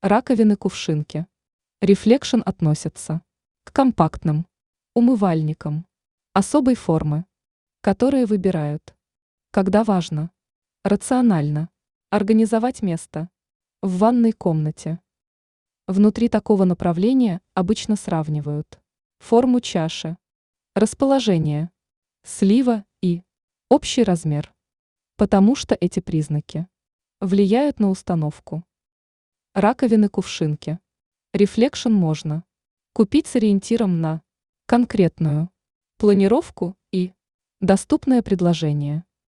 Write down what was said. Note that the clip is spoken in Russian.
Раковины-кувшинки. Reflection относятся к компактным умывальникам особой формы, которые выбирают, когда важно, рационально организовать место в ванной комнате. Внутри такого направления обычно сравнивают форму чаши, расположение слива и общий размер, потому что эти признаки влияют на установку. Раковины-кувшинки. Reflection можно купить с ориентиром на конкретную планировку и доступное предложение.